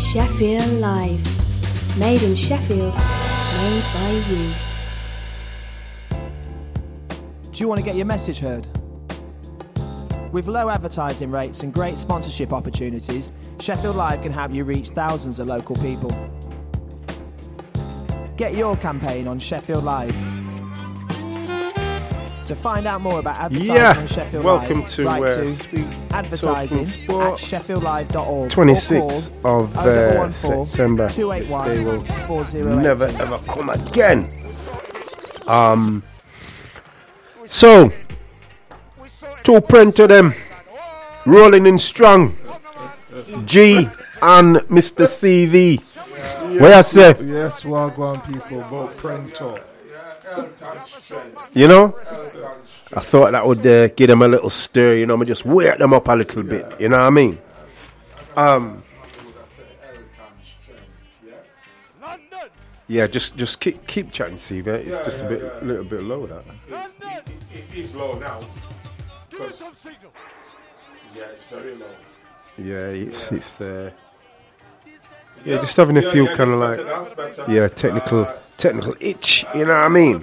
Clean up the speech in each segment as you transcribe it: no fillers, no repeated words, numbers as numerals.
Sheffield Live. Made in Sheffield, made by you. Do you want to get your message heard? With low advertising rates and great sponsorship opportunities, Sheffield Live can help you reach thousands of local people. Get your campaign on Sheffield Live. To find out more about advertising on Sheffield welcome Live, to write to advertising at sheffieldlive.org. 26th of September. They will 4080. never ever come again. So, to print to them, rolling in strong. G and Mr. CV. Where I say? Yes, Wagwan people, but Prento. You know, I thought that would give them a little stir. You know, I just wake them up a little bit. You know what I mean? Yeah, just keep chatting, CV. It's just a little bit low. That It is low now. Yeah, it's very low. yeah, it's just having a few kind of like technical itch. You know what I mean?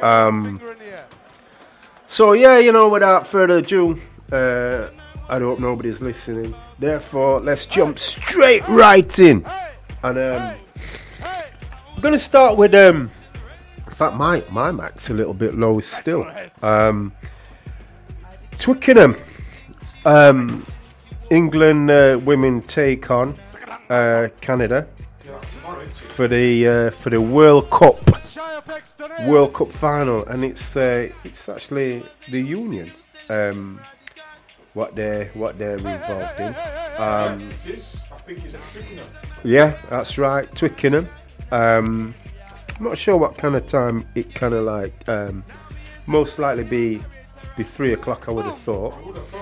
So yeah, you know, without further ado, I hope nobody's listening. Therefore, let's jump straight right in, and I'm gonna start with in fact, my mac's a little bit low still. Twickenham, England women take on Canada for the World Cup final, and it's actually the Union what they're involved in. I think it's Twickenham. Yeah, that's right, Twickenham. I'm not sure what kind of time it kind of like. Most likely be 3 o'clock. I would have thought.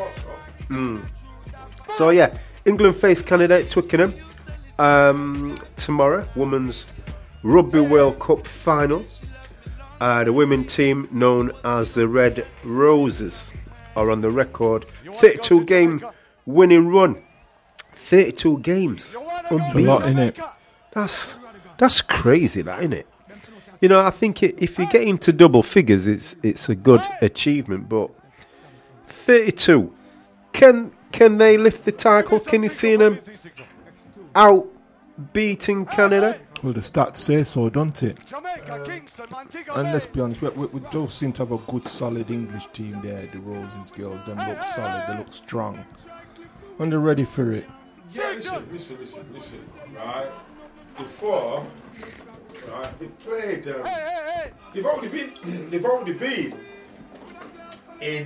So yeah, England face Canada at Twickenham tomorrow. Women's Rugby World Cup final. The women team, known as the Red Roses, are on the record 32 game winning run. 32 games. That's a lot, innit? That's crazy, that, isn't it? You know, I think if you get into double figures, it's a good achievement. But 32, can they lift the title? Can you see them out beating Canada? Well, the stats say so, don't it? And let's be honest, we don't seem to have a good, solid English team there. The Roses girls, them look solid, they look strong, and they're ready for it. Yeah, listen, right? Before, right, they played. They've already been in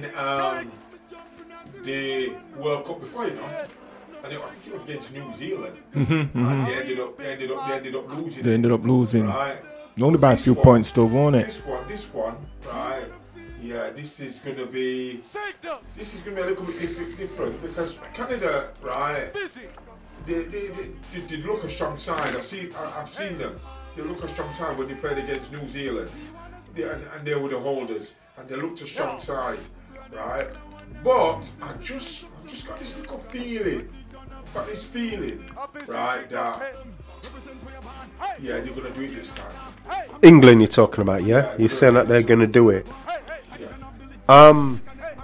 the World Cup before, you know. And I think it was against New Zealand. And they ended up losing. They ended up losing. Right. Only by a few points, though, won't it? This one, right? Yeah, this is going to be a little bit different because Canada, right? They look a strong side. I've seen them. They look a strong side when they played against New Zealand, and they were the holders, and they looked a strong side, right? But I've just got this little feeling. Right, that yeah, they're gonna do it this time. England, you're talking about, yeah? You're saying that they're gonna do it. Yeah.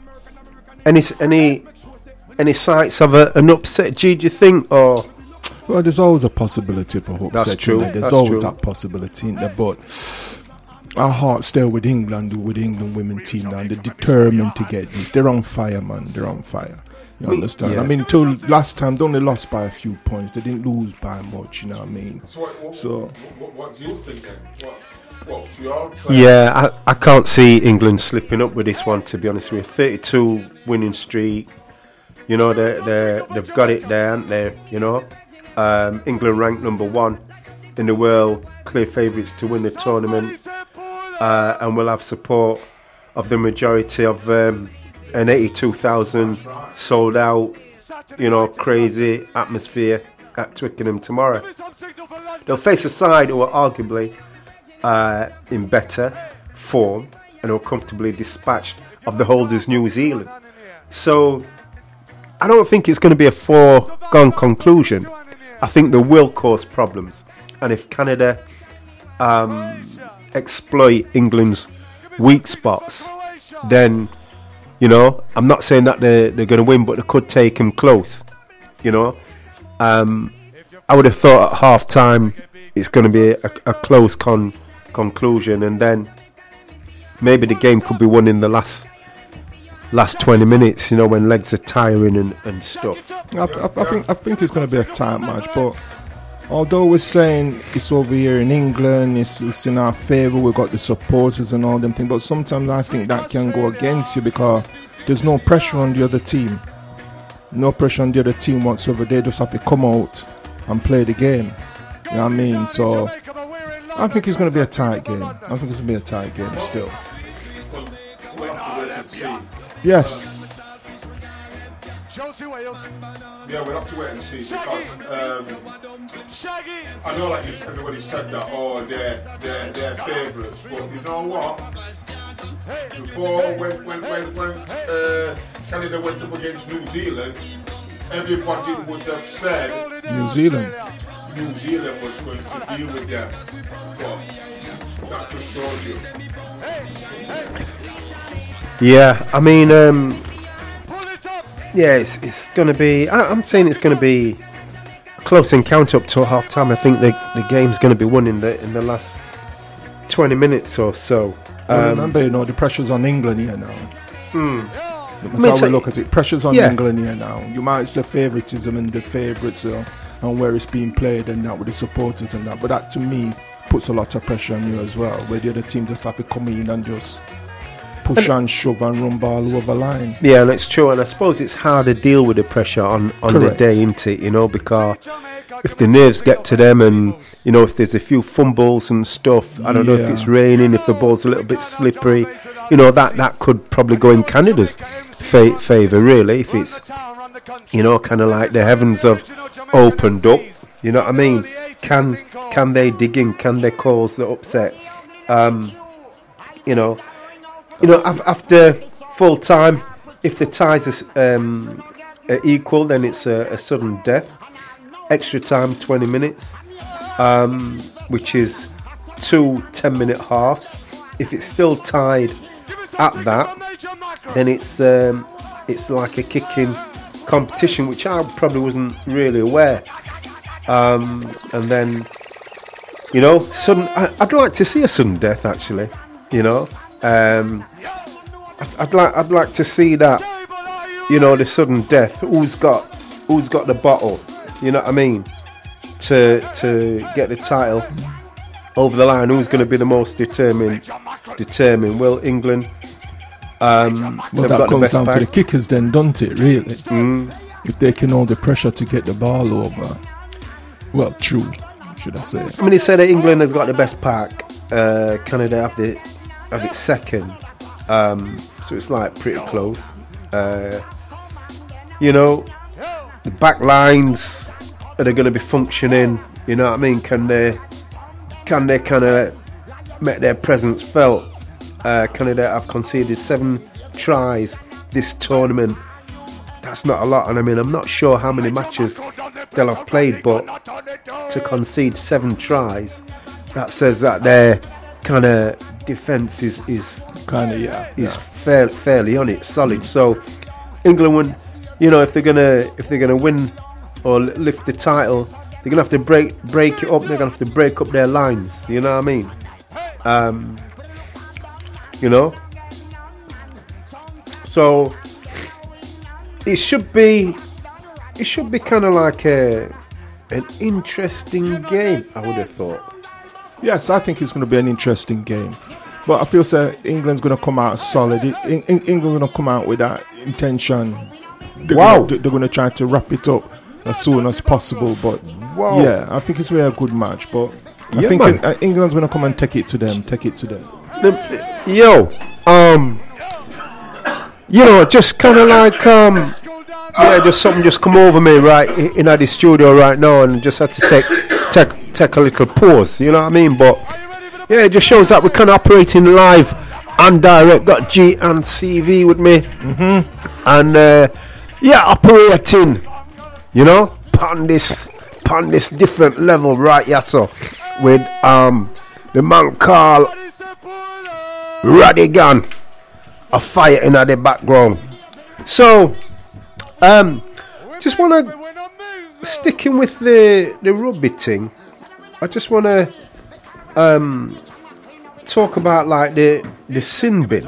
Any sights of an upset, G, do you think, or? Well, there's always a possibility for upset. That's true. There's always that possibility in there, but our hearts still with England women team now. They're determined to get this. They're on fire, man. They're on fire. You understand? Yeah. I mean, till last time, they only lost by a few points. They didn't lose by much, you know what I mean? So what do you think then? Yeah, I can't see England slipping up with this one, to be honest with you. 32 winning streak. You know, they've got it there, haven't they? You know? England ranked number 1 in the world, clear favourites to win the tournament, and will have support of the majority of an 82,000 sold out, you know, crazy atmosphere at Twickenham tomorrow. They'll face a side who are arguably in better form and are comfortably dispatched of the holders New Zealand. So I don't think it's going to be a foregone conclusion I think they will cause problems. And if Canada exploit England's weak spots, then, you know, I'm not saying that they're going to win, but they could take them close, you know. I would have thought at half-time it's going to be a close conclusion, and then maybe the game could be won in the last 20 minutes, you know, when legs are tiring and stuff. I think it's going to be a tight match, but although we're saying it's over here in England, it's in our favour, we've got the supporters and all them things, but sometimes I think that can go against you because there's no pressure on the other team. No pressure on the other team whatsoever. They just have to come out and play the game. You know what I mean? So I think it's going to be a tight game. I think it's going to be a tight game still. Yes. Yeah, we'll have to wait and see because I know, like everybody said that, oh, they're favourites, but you know what? Before when Canada went up against New Zealand, everybody would have said New Zealand was going to deal with them, but that just shows you. Yeah, I mean, yeah, it's going to be. I'm saying it's going to be a close encounter up to half time. I think the game's going to be won in the last 20 minutes or so. Remember, you know, the pressure's on England here now. That's how we look at it. Pressure's on England here now. You might say favouritism and the favourites and where it's being played and that with the supporters and that. But that to me puts a lot of pressure on you as well, where the other team just have to come in and just push and shove and run ball over line. Yeah, and it's true. And I suppose it's hard to deal with the pressure on the day, isn't it? You know, because if the nerves get to them and, you know, if there's a few fumbles and stuff, I don't know if it's raining, if the ball's a little bit slippery, you know, that could probably go in Canada's favour, really, if it's, you know, kind of like the heavens have opened up, you know what I mean? Can they dig in? Can they cause the upset? You know, after full time, if the ties are equal, then it's a sudden death. Extra time, 20 minutes, which is 2 10-minute halves. If it's still tied at that, then it's like a kicking competition, which I probably wasn't really aware. And then, you know, I'd like to see a sudden death, actually. You know, I'd like to see that. You know, the sudden death. Who's got the bottle? You know what I mean? To get the title over the line, who's going to be the most determined? Well, England. Well, that comes down to the kickers then, doesn't it, really? If they can hold the pressure to get the ball over. Well, true, should I say. I mean, he said that England has got the best pack. Canada have it second. So it's like pretty close. You know, the back lines, are they going to be functioning? You know what I mean? Can they kind of make their presence felt? Canada have conceded 7 tries this tournament. That's not a lot, and I mean, I'm not sure how many matches they'll have played, but to concede 7 tries, that says that their kind of defence is fairly on it, solid. So England won. You know, if they're gonna win or lift the title, they're gonna have to break it up. They're gonna have to break up their lines. You know what I mean? You know. So it should be kind of like an interesting game, I would have thought. Yes, I think it's going to be an interesting game. But I feel England's going to come out solid. England's going to come out with that intention. They're going to try to wrap it up as soon as possible. But yeah, I think it's really a good match. But I think England's going to come and take it to them. You know, just kind of like just something just come over me right in the studio right now, and just had to take a little pause. You know what I mean? But yeah, it just shows that we can operate in live and direct. Got G and CV with me, and operating. You know, putting upon this different level right here, so with the man called Radigan, a fire in the background. So just want to sticking with the rugby thing. I just want to talk about like the sin bin.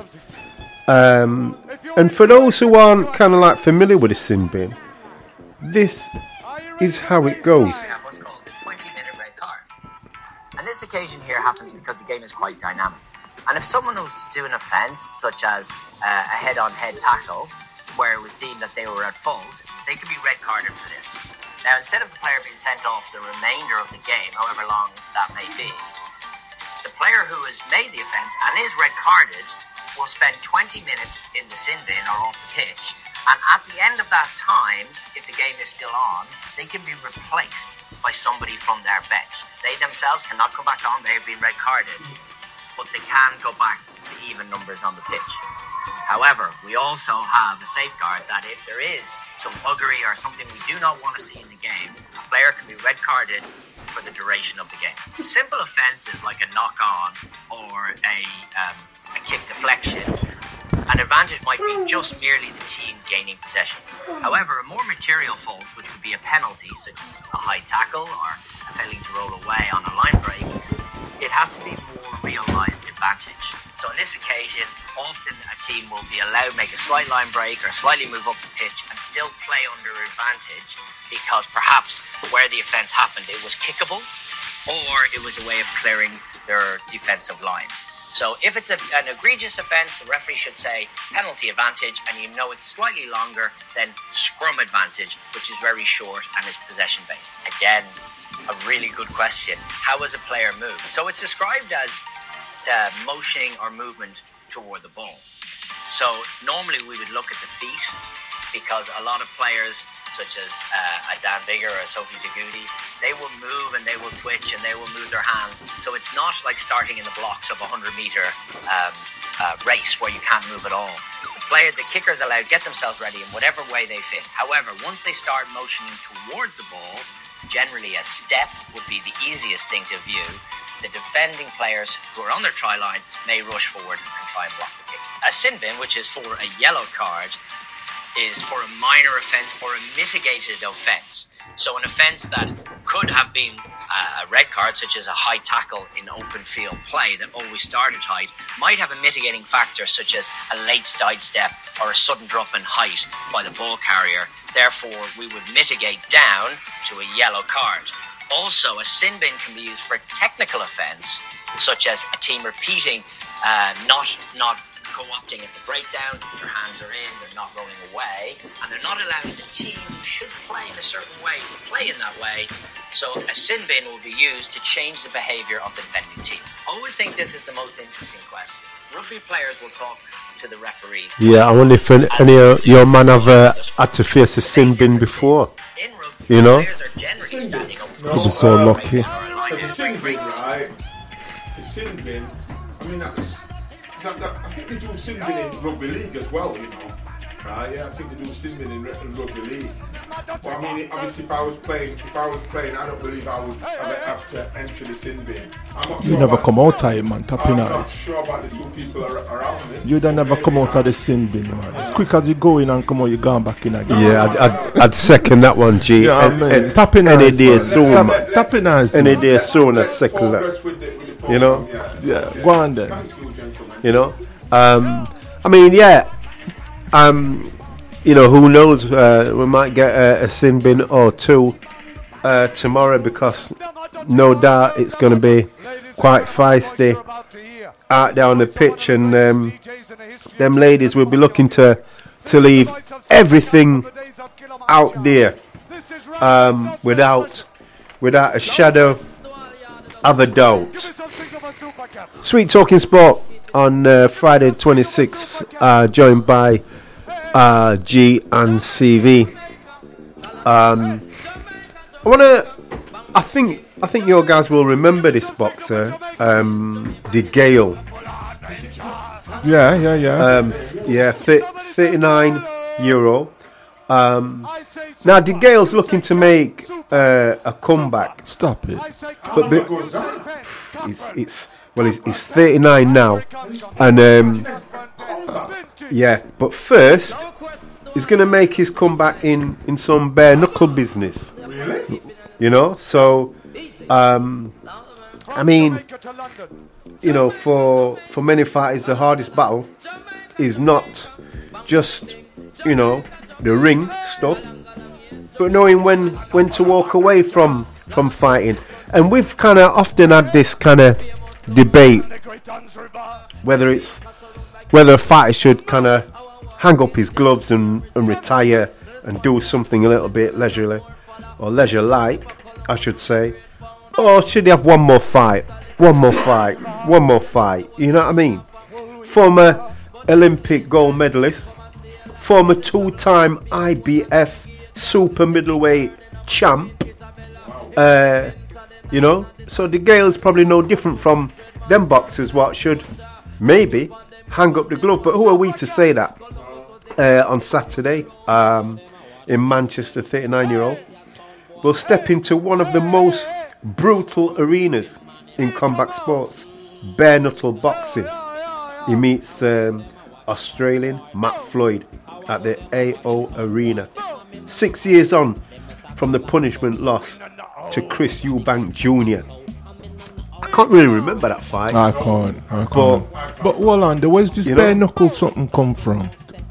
And for those who aren't kind of like familiar with the sin bin, this is how it goes. Have what's called the 20-minute red card. And this occasion here happens because the game is quite dynamic. And if someone was to do an offence, such as a head-on-head tackle, where it was deemed that they were at fault, they could be red carded for this. Now, instead of the player being sent off the remainder of the game, however long that may be, the player who has made the offence and is red carded will spend 20 minutes in the sin bin or off the pitch, and at the end of that time, if the game is still on, they can be replaced by somebody from their bench. They themselves cannot come back on, they have been red carded, but they can go back to even numbers on the pitch. However, we also have a safeguard that if there is some buggery or something we do not want to see in the game, a player can be red carded for the duration of the game. Simple offences like a knock-on or a kick deflection, an advantage might be just merely the team gaining possession. However, a more material fault, which would be a penalty, such as a high tackle or a failing to roll away on a line break, it has to be more realised advantage. So on this occasion, often a team will be allowed to make a slight line break or slightly move up the pitch and still play under advantage because perhaps where the offence happened, it was kickable or it was a way of clearing their defensive lines. So if it's an egregious offence, the referee should say penalty advantage, and you know it's slightly longer than scrum advantage, which is very short and is possession based. Again, a really good question. How was a player moved? So it's described as motioning or movement toward the ball. So normally we would look at the feet, because a lot of players, such as a Dan Bigger or a Sophie Taguti, they will move and they will twitch and they will move their hands. So it's not like starting in the blocks of a 100-meter race where you can't move at all. The kickers allowed to get themselves ready in whatever way they fit. However, once they start motioning towards the ball, generally a step would be the easiest thing to view. The defending players who are on their try line may rush forward and try and block the kick. A sin bin, which is for a yellow card, is for a minor offence or a mitigated offence. So an offence that could have been a red card, such as a high tackle in open field play that always started height, might have a mitigating factor such as a late sidestep or a sudden drop in height by the ball carrier. Therefore, we would mitigate down to a yellow card. Also, a sin bin can be used for a technical offence, such as a team repeating, not co-opting at the breakdown, their hands are in, they're not rolling away, and they're not allowing the team who should play in a certain way to play in that way. So a sin bin will be used to change the behaviour of the defending team. I always think this is the most interesting question. Rugby players will talk to the referees. Yeah, I wonder if any of your man have had to face a sin bin before. In rugby, you know? players are generally standing up. You'll be so lucky. There's a sin bin, right? The sin bin, I mean, I think they do sin bin in rugby league as well, you know. Right? Yeah, I think they do sin bin in rugby league. But I mean, obviously, if I was playing, I don't believe I would have to enter the sin bin. I'm not sure. You never come out of it, man. Tapping I'm eyes. not sure about the two people around me. You don't never come out of the sin bin, man. As quick as you go in and come out, you're gone back in again. Yeah, I'd second that one, G. Yeah, man. Tapping any eyes, day man. soon. Tapping eyes, Any man. day soon, I'd second Progress that. with the You know? program, Yeah, go on then. Thank you, gentlemen. You know, I mean, yeah, you know, who knows? We might get a sin bin or two tomorrow, because no doubt it's going to be quite feisty out there on the pitch, and them ladies will be looking to leave everything out there without a shadow of a doubt. Sweet Talking Sport on Friday 26th, joined by G and CV. I think your guys will remember this boxer, De Gale. Yeah. Yeah, 39 euro. Now De Gale's looking to make a comeback. Stop it. But he's 39 now, and yeah. But first, he's going to make his comeback in some bare knuckle business. Really? You know, so I mean, you know, for many fighters, the hardest battle is not just, you know, the ring stuff, but knowing when to walk away from fighting. And we've kind of often had this kind of debate whether a fighter should kind of hang up his gloves and retire and do something a little bit leisurely or leisure-like, I should say, or should he have one more fight? You know what I mean? Former Olympic gold medalist, former 2-time IBF super middleweight champ. You know, so De Gale's probably no different from them boxers what should maybe hang up the glove. But who are we to say that? On Saturday in Manchester, 39-year-old will step into one of the most brutal arenas in combat sports, bare knuckle boxing. He meets Australian Matt Floyd at the AO Arena. 6 years on from the punishment loss to Chris Eubank Jr. I can't really remember that fight. I can't. But hold on, where's this bare knuckle something come from?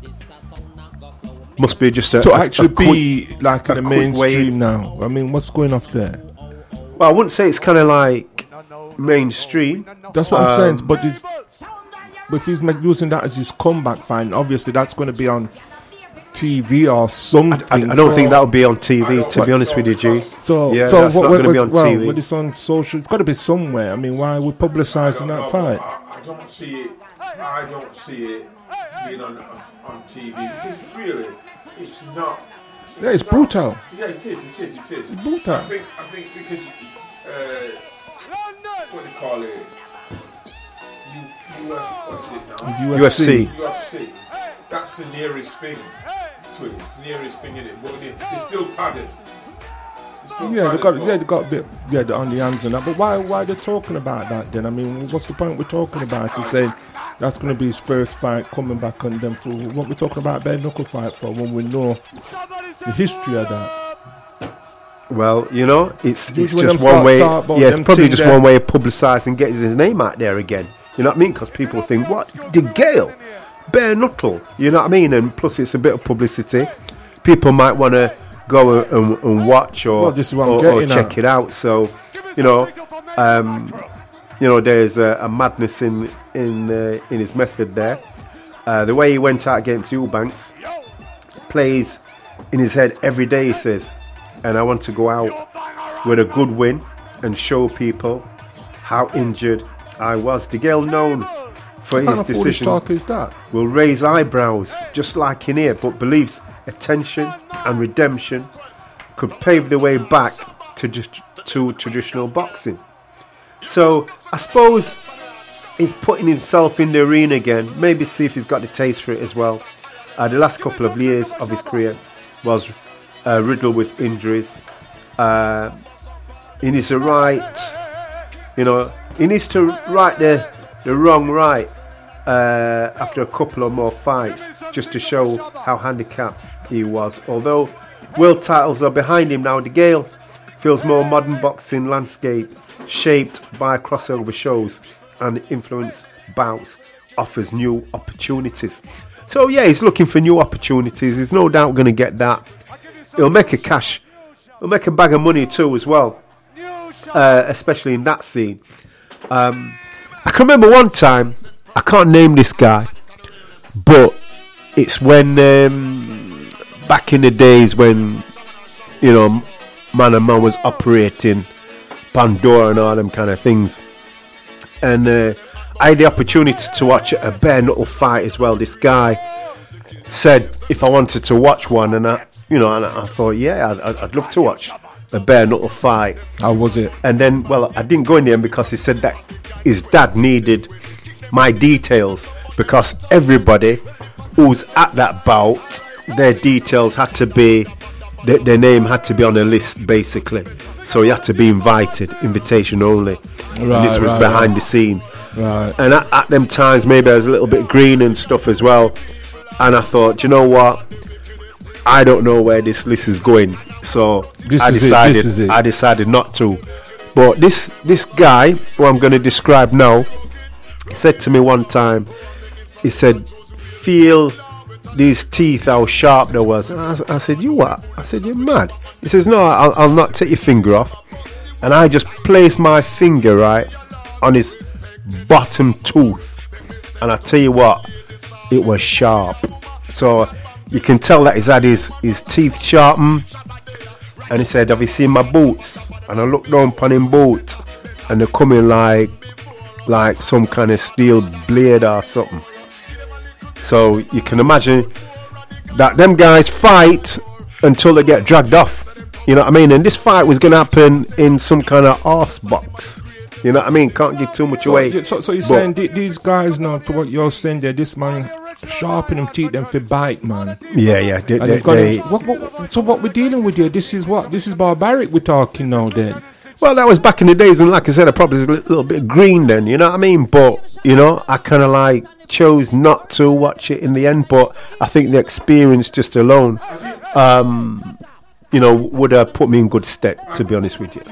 Must be just to actually be like in the mainstream now. I mean, what's going off there? Well, I wouldn't say it's kind of like mainstream. That's what I'm saying. But if he's using that as his comeback fight, obviously that's going to be on TV or something. I don't think that would be on TV, to be honest with you, G. So that's not going to be on TV. When it's on social, it's got to be somewhere. I mean, why are we publicising that fight? I don't see it being on TV. Because really, it's not. Yeah, it's brutal. Yeah, it is. It's brutal. I think because what do you call it? UFC. That's the nearest thing to it. It's the nearest thing in it. But they're still padded. They got a bit on the hands and that. But why are they talking about that then? I mean, what's the point we're talking about? He's saying that's going to be his first fight coming back on them. For what we're talking about bare knuckle fight for when we know the history of that. Well, you know, it's just one way. Yeah, it's probably just one way of publicising and getting his name out there again. You know what I mean? Because people think, what? De Gale? Bare knuckle? You know what I mean? And plus, it's a bit of publicity. People might want to go and watch or check it out. So, you know, there's a madness in his method there. The way he went out against Eubanks plays in his head every day. He says, and I want to go out with a good win and show people how injured I was. De Gale, known for his decision, talk is that? Will raise eyebrows just like in here, but believes attention and redemption could pave the way back to traditional boxing. So I suppose he's putting himself in the arena again. Maybe see if he's got the taste for it as well. The last couple of years of his career was riddled with injuries. He needs to right, he needs to right the wrong right after a couple of more fights, just to show how handicapped he was. Although world titles are behind him now, De Gale feels more modern boxing landscape shaped by crossover shows and influence bouts offers new opportunities. So yeah, he's looking for new opportunities. He's no doubt going to get that. He'll make a bag of money too as well, especially in that scene. I can remember one time, I can't name this guy, but it's when back in the days when Man and Man was operating Pandora and all them kind of things, and I had the opportunity to watch a bare knuckle fight as well. This guy said if I wanted to watch one, and I thought, yeah, I'd love to watch a bare knuckle fight. How was it? And then, well, I didn't go in there because he said that his dad needed my details, because everybody who's at that bout their details had to be, their name had to be on a list basically. So you had to be invited, invitation only. And this was behind the scene. Right. And at them times, maybe I was a little bit green and stuff as well. And I thought, do you know what? I don't know where this list is going. So I decided not to. But this guy, who I'm going to describe now, he said to me one time, he said, feel these teeth, how sharp they was. And I said, you what? I said, you're mad. He says, no, I'll not take your finger off. And I just placed my finger right on his bottom tooth. And I tell you what, it was sharp. So you can tell that he's had his teeth sharpened. And he said, have you seen my boots? And I looked down upon him boots, and they're coming like some kind of steel blade or something. So you can imagine that them guys fight until they get dragged off. You know what I mean? And this fight was going to happen in some kind of arse box. You know what I mean? Can't give too much away. So you're saying these guys now, to what you're saying there, this man sharpen them teeth them for bite, man. Yeah. So what we're dealing with here, this is barbaric we're talking now then. Well, that was back in the days, and like I said, I probably was a little bit green then, you know what I mean? But, you know, I kind of like chose not to watch it in the end, but I think the experience just alone, you know, would have put me in good stead, to be honest with you.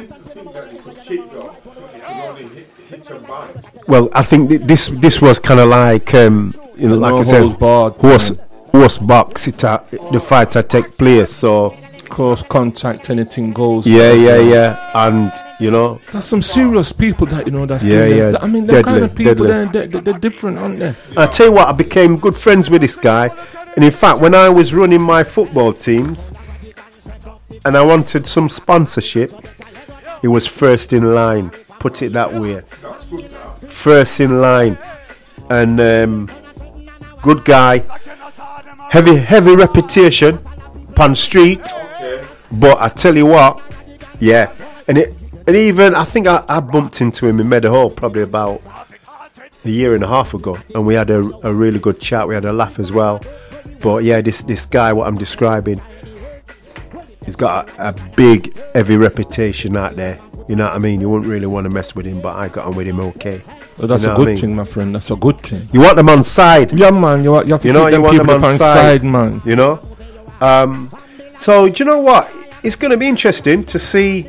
Well, I think this was kind of like, you know, like I said, horse box, the fight had take place, so close contact, anything goes. Yeah, and you know, that's some serious people that, you know, that's yeah. I mean, that kind of people, they're different, aren't they? I tell you what, I became good friends with this guy, and in fact, when I was running my football teams, and I wanted some sponsorship, he was first in line. Put it that way. First in line, and good guy, heavy reputation, pan street. But I tell you what, yeah, and even I think I bumped into him in Meadowhall probably about a year and a half ago, and we had a really good chat. We had a laugh as well. But yeah, this guy, what I'm describing, he's got a big, heavy reputation out there. You know what I mean? You wouldn't really want to mess with him, but I got on with him okay. Well, that's a good thing, my friend. That's a good thing. You want them on side. Yeah, man. You have to keep them people on side, man. You know? So, do you know what? It's going to be interesting to see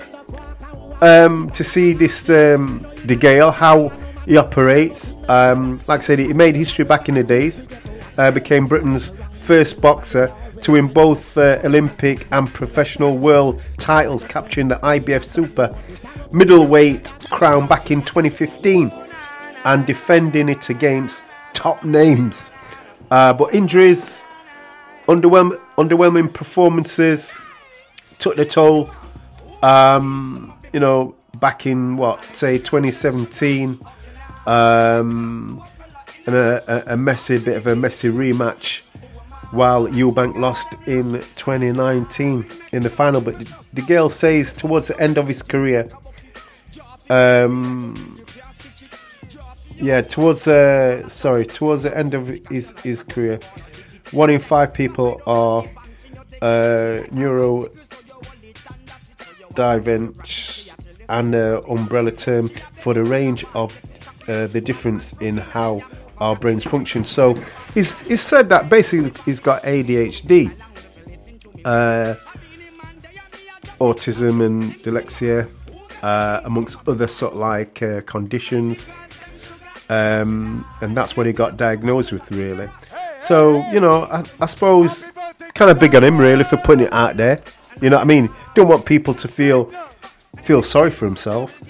this De Gale, how he operates. Like I said, he made history back in the days. Became Britain's first boxer to win both Olympic and professional world titles, capturing the IBF Super middleweight crown back in 2015 and defending it against top names. But injuries, underwhelming performances took the toll. You know, back in 2017, and a messy rematch, while Eubank lost in 2019 in the final. But De Gale says towards the end of his career, towards the end of his career, 1 in 5 people are neurodivergent, and umbrella term for the range of the difference in how our brains function. So he's said that basically he's got ADHD, autism and dyslexia, amongst other sort of like conditions, and that's what he got diagnosed with, really. So, you know, I suppose kind of big on him, really, for putting it out there. You know what I mean? Don't want people to feel sorry for himself.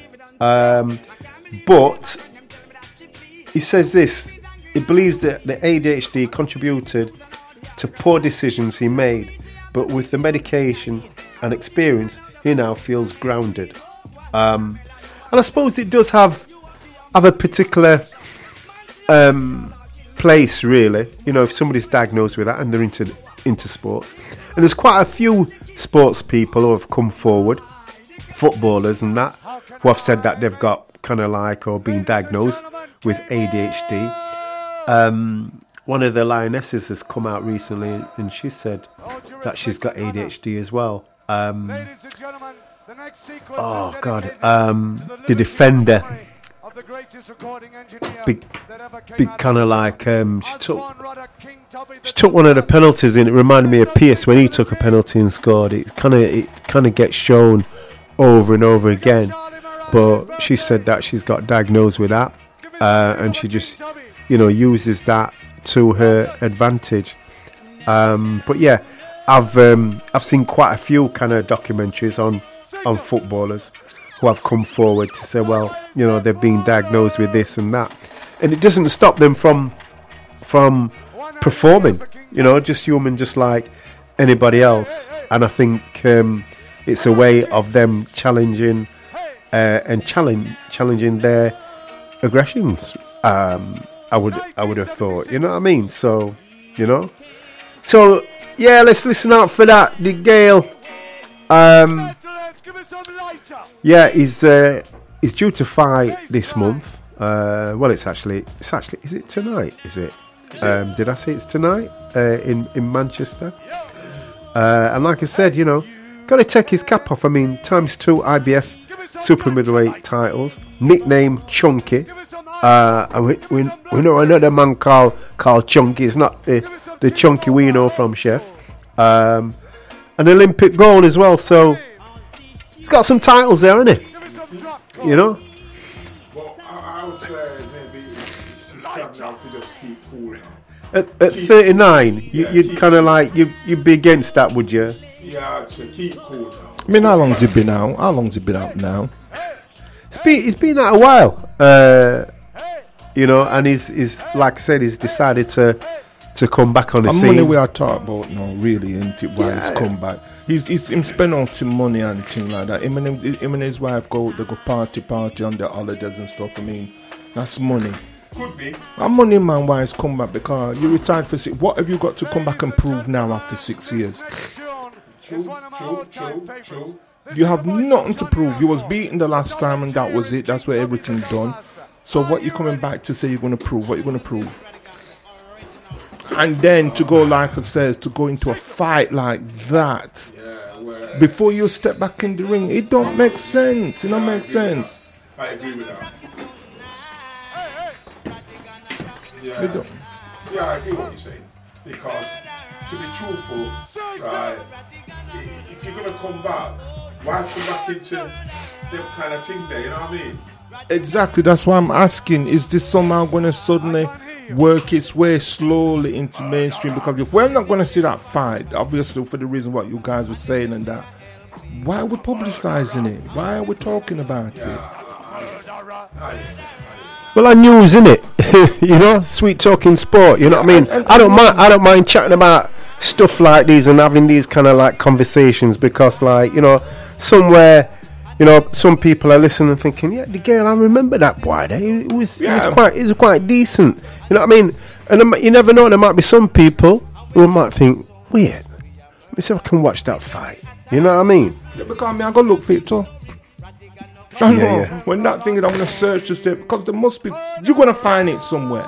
But he says this: he believes that the ADHD contributed to poor decisions he made, but with the medication and experience, he now feels grounded. And I suppose it does have a particular place, really. You know, if somebody's diagnosed with that and they're into sports, and there's quite a few sports people who have come forward, footballers and that, who have said that they've got kind of like or been diagnosed with ADHD. one of the lionesses has come out recently, and she said that she's got ADHD as well. Oh God, the defender, big kind of like she took one of the penalties, and it reminded me of Pierce when he took a penalty and scored. It kind of gets shown over and over again, but she said that she's got diagnosed with that, and she just uses that to her advantage. But yeah, I've seen quite a few kind of documentaries on footballers who have come forward to say, well, they've been diagnosed with this and that, and it doesn't stop them from performing. Just human, just like anybody else. And I think it's a way of them challenging and challenging their aggressions. I would have thought. You know what I mean? So So yeah, let's listen out for that. The Gale. Yeah, he's due to fight this month. Well, it's actually. Is it tonight? Is it? Did I say it's tonight in Manchester? And like I said, got to take his cap off. I mean, ×2 IBF super middleweight titles. Nickname Chunky. And we know another man called Chunky. It's not the Chunky we know from Chef. An Olympic gold as well. So he's got some titles there, hasn't he? Well, I would say maybe it's just time now to just keep cool now. At 39, you'd kind of like you'd be against that, would you? Yeah, to keep cool now. I mean, how long's it been out? How long's it been out now? It's been out a while, and he's like I said, he's decided to come back on the scene. Money we are talking about now, really, ain't it? Why he's come back? He's spend out some money and thing like that. Him and his wife they go party on their holidays and stuff. I mean, that's money. Could be. And money, man, why he's come back? Because you retired for 6. What have you got to come back and prove now after 6 years? True. You have nothing to prove. You was beaten the last time and that was it. That's where everything done. So what you coming back to say you're going to prove? What you going to prove? And then to go, like it says, to go into a fight like that before you step back in the ring, it don't make sense. It don't make sense. I agree with that. Yeah, I agree with what you're saying. Because to be truthful, right, if you're gonna come back, why come back into them kind of thing there? You know what I mean? Exactly. That's why I'm asking: is this somehow going to suddenly work its way slowly into mainstream? Because if we're not going to see that fight, obviously for the reason what you guys were saying and that, why are we publicizing it? Why are we talking about it? Well, I news, innit? Sweet talking sport. You know what I mean? I don't mind chatting about stuff like these and having these kind of like conversations because, like, somewhere, some people are listening and thinking, yeah, the girl, I remember that boy. It was quite decent. You know what I mean? And you never know. There might be some people who might think, weird. Let me see if I can watch that fight. You know what I mean? Yeah, because I go look for it too. I know. When that thing is, I'm going to search to say, because there must be, you're going to find it somewhere.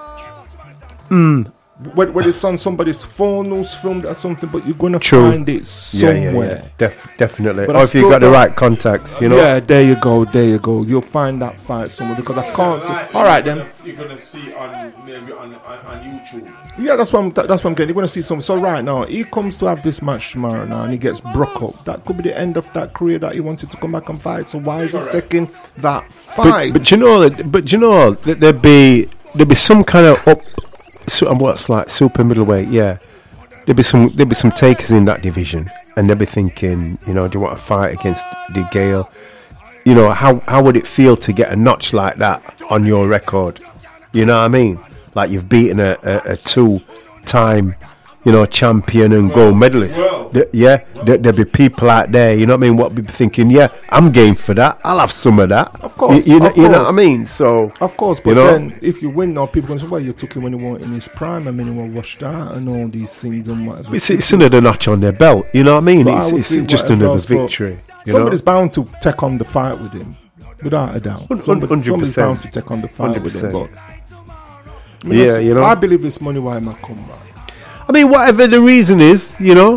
Whether it's on somebody's phone who's filmed or something, but you're going to find it somewhere. Definitely. Or if you've got the right contacts, Yeah, there you go. You'll find that fight somewhere because I can't see. All right, then. You're going to see maybe on YouTube. Yeah, that's what I'm getting. You're going to see something. So right now, he comes to have this match tomorrow now and he gets broke up. That could be the end of that career that he wanted to come back and fight. So why is he taking that fight? But there'd be some kind of what's like super middleweight, yeah. There'd be some takers in that division, and they'd be thinking, do you want to fight against the Gale? How would it feel to get a notch like that on your record? You know what I mean? Like you've beaten a 2-time, champion and gold medalist. There'd be people out there, you know what I mean? What be thinking? Yeah, I'm game for that. I'll have some of that. Of course, you know what I mean. So of course, but then if you win, now people going to say, "Well, you took him when he was in his prime. I mean, he was washed out and all these things and whatever." It's another notch on their belt. You know what I mean? It's just another victory. Somebody's bound to take on the fight with him, without a doubt. Somebody's bound to take on the fight 100%. With him. But Yeah, you know. I believe it's money why I come back. I mean, whatever the reason is, you know,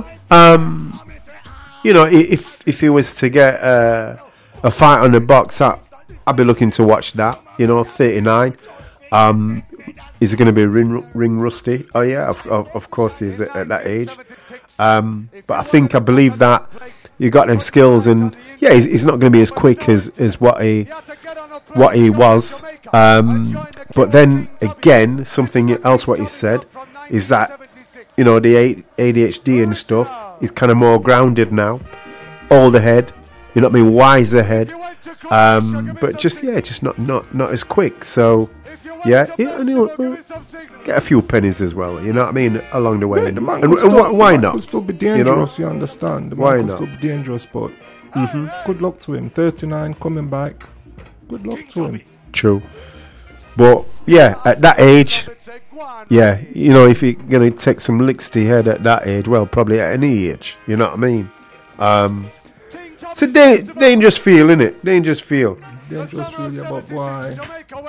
if he was to get a fight on the box, I'd be looking to watch that. You know, 39. Is it going to be ring rusty? Oh yeah, of course he is at that age. But I believe that you got them skills, and yeah, he's not going to be as quick as what he was. But then again, something else what he said is that, you know, the ADHD and stuff is kind of more grounded now, older head, you know what I mean, wiser head, but just not as quick. So yeah, and he'll get a few pennies as well, you know what I mean, along the way. Yeah, and The why not? man could still be dangerous, you understand? The man Why could not? still be dangerous, but good luck to him. 39, coming back. Good luck to him. True. But yeah, at that age, yeah, you know, if you're going to take some licks to your head at that age, well, probably at any age, you know what I mean? It's a dangerous feel, isn't it? Dangerous feel. Dangerous feel, yeah, but why?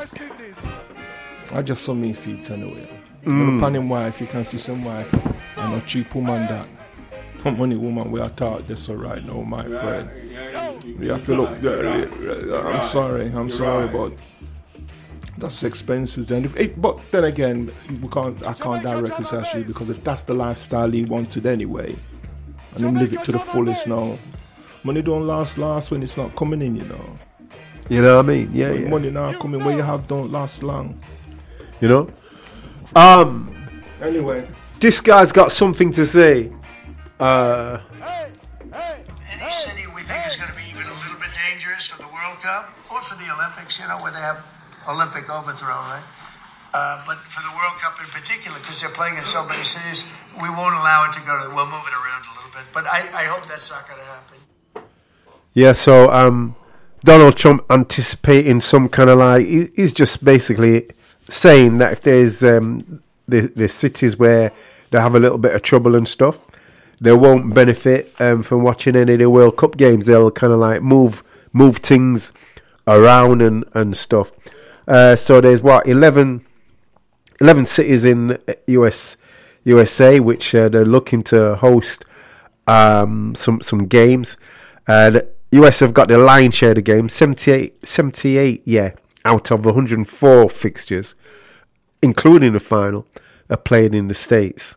I just saw me see it anyway. Depending wife, you can see some wife and a cheap woman that. Money woman we are taught this right now, my friend. Yeah, I feel I'm sorry, but that's expenses then. But then again, I can't directly say actually, because if that's the lifestyle he wanted anyway, and him live it to the fullest now. Money don't last when it's not coming in, you know. You know what I mean? Yeah, yeah. Money now coming, what you have don't last long. You know? Anyway, this guy's got something to say. Any city we think is going to be even a little bit dangerous for the World Cup or for the Olympics, you know, where they have Olympic overthrow, right? But for the World Cup in particular, because they're playing in so many cities, we won't allow it to go to. We'll move it around a little bit, but I hope that's not going to happen. Yeah, so Donald Trump anticipating some kind of like, he's just basically saying that if there's the cities where they have a little bit of trouble and stuff, they won't benefit from watching any of the World Cup games. They'll kind of like move things around and stuff. So there's 11 cities in USA which they're looking to host some games. The US have got the lion's share of the games, 78 out of 104 fixtures, including the final, are played in the States.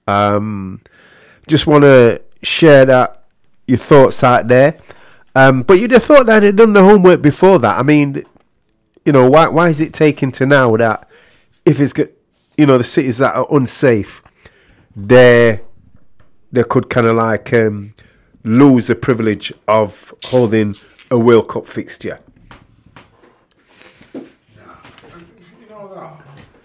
Just want to share that, your thoughts out there. But you'd have thought that they'd done the homework before that. I mean, you know, why is it taken to now that if it's got, you know, the cities that are unsafe, they could kind of like lose the privilege of holding a World Cup fixture? You know that?